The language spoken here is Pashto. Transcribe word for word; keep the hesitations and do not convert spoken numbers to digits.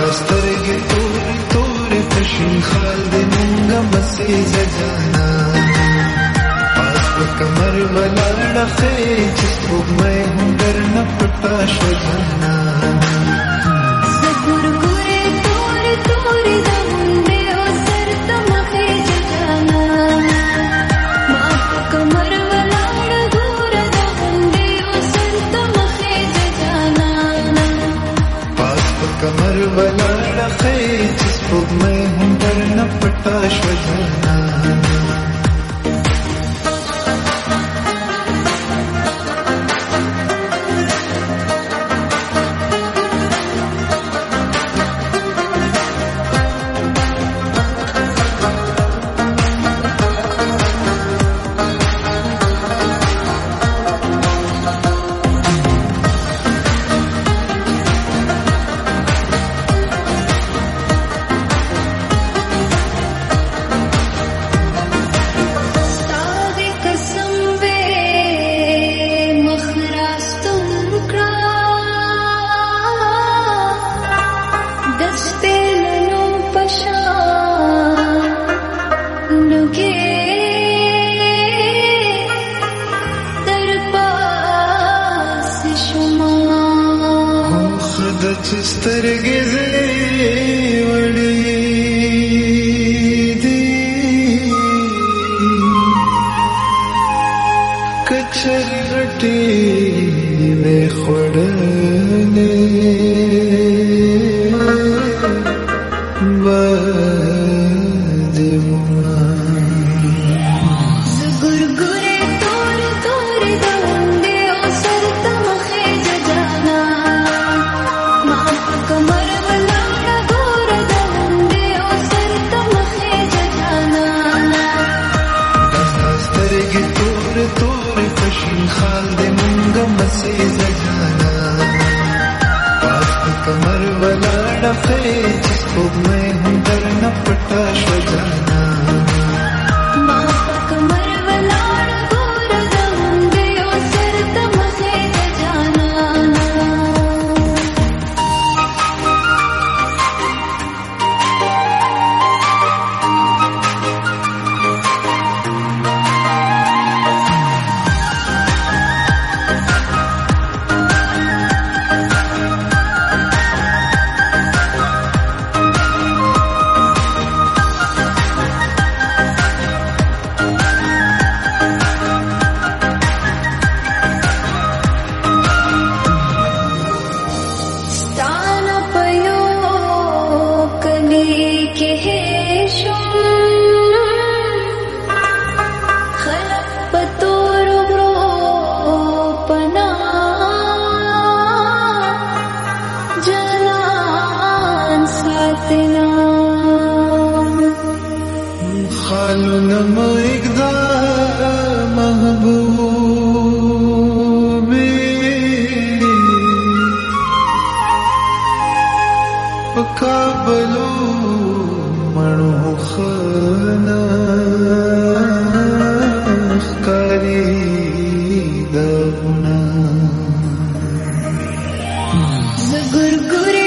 سترګې تورې تورې تشین خال دې ننګه مسې زجانا پاس په کمر ولاړه خې چې سپوږمۍ هم درنه پټه شوه جانا زه ګورګورې تورې تورې د غونډې او سر ته مخې جانا ما په کمر ولاړه ګوره د غونډې او سر ته مخې جانا پاس په کمر ولاړه خې چې سپوږمۍ هم درنه پټه شوه جانا سترګې وړې دي کچرې رټې مې خوړلې خال دې ننګه مسې زجانا پاس په کمر ولاړه خې چې سپوږمۍ هم درنه پټه شوه جانا ما په کمر ولاړه ګوره د غونډې او سر ته مخې جانا خالونه مو اګدا محبوبي په کابلو مړو خنا ښکاري دغونه زه ګورګورې